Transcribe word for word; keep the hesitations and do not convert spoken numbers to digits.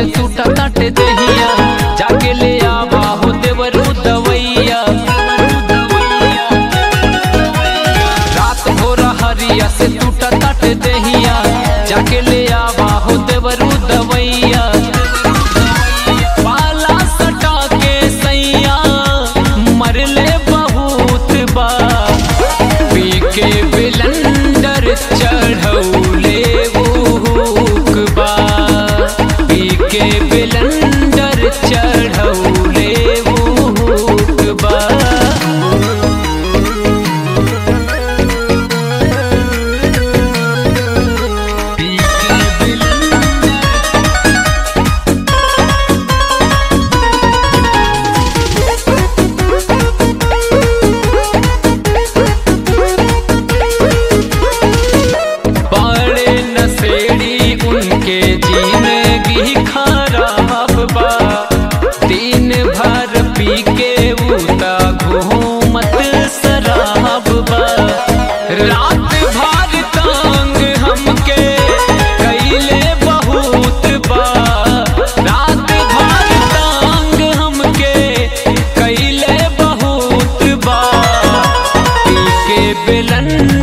से टूटा ताटे दहिया जाके ले आवा हो देवरू दवैया। रात भोर हरिया से टूटा ताटे दहिया जाके ले आवा हो देवरू दवैया। पाला सटा के सैया मरले बहुत बा पी के बिलंडर चढ़ौले भूख बा पी के बिलंडर चढ़ौले भूख बा। उनके जिंदगी खराब बा दिन भर पी के उता घूमत शराब बा। रात भर तंग हमके कैले बहुत बा रात भर तंग हमके कैले बहुत बा पी के बिलन